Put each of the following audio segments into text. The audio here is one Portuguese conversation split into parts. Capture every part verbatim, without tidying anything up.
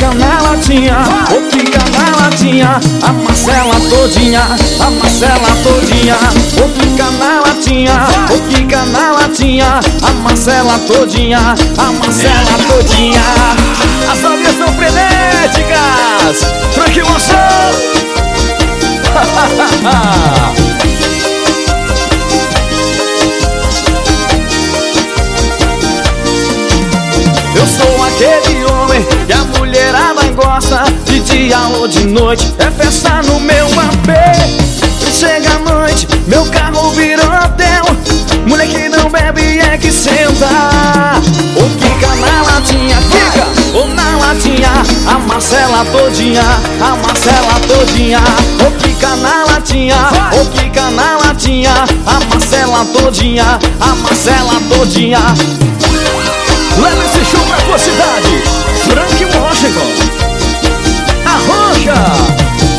quica na latinha, ou quica na latinha, a Marcela todinha, a Marcela todinha, ou quica na latinha, ou quica na latinha, a Marcela todinha, a Marcela todinha. As novinhas são frenéticas, Frank Moção. Eu sou aquele homem que a mulherada gosta, de dia ou de noite, é festa no meu A P. Chega a noite, meu carro vira hotel, mulher que não bebe é que senta. Ou quica na latinha, quica, ou na latinha, a Marcela todinha, a Marcela todinha. Ou quica na latinha, ou quica na latinha, a Marcela todinha, a Marcela todinha. Leva esse show pra tua cidade, Frank Washington. Arrocha!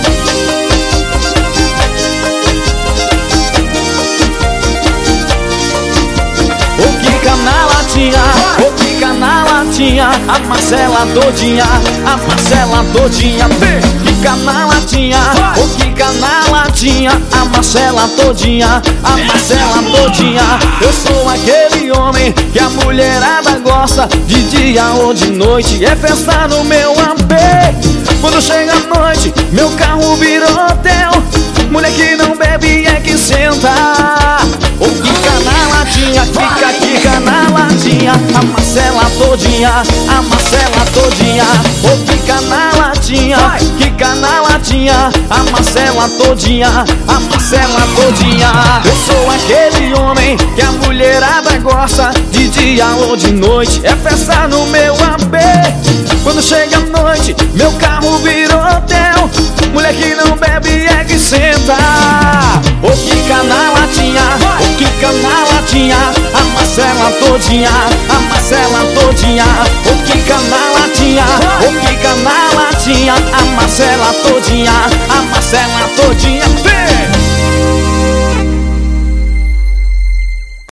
Ou quica na latinha, ou quica na latinha, a Marcela todinha, a Marcela todinha. Quica na latinha, ou quica na latinha, a Marcela todinha, a Marcela todinha. Eu sou aquele homem que a mulherada gosta, de dia ou de noite, é festa no meu A P. Quando chega a noite, meu carro vira hotel, mulher que não bebe é que senta. Ou quica na latinha, quica, quica na latinha, a Marcela todinha, a Marcela todinha. Ou quica na latinha, quica na latinha, a Marcela todinha, a Marcela todinha. Eu sou aquele homem que a mulherada gosta, de dia ou de noite, é festa no meu A P. Quando chega a noite, meu carro vira hotel, mulher que não bebe é que senta. Ou quica na latinha, ou quica na latinha, a Marcela todinha, a Marcela todinha. Ou quica na latinha, ou quica na latinha, a Marcela todinha, a Marcela todinha. Vem!